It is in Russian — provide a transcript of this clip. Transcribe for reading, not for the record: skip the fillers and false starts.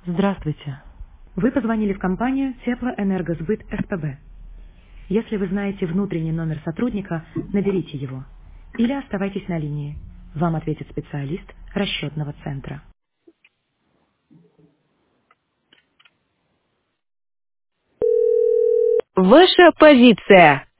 Здравствуйте. Вы позвонили в компанию Теплоэнергосбыт СПБ. Если вы знаете внутренний номер сотрудника, наберите его. Или оставайтесь на линии. Вам ответит специалист расчетного центра. Ваша позиция.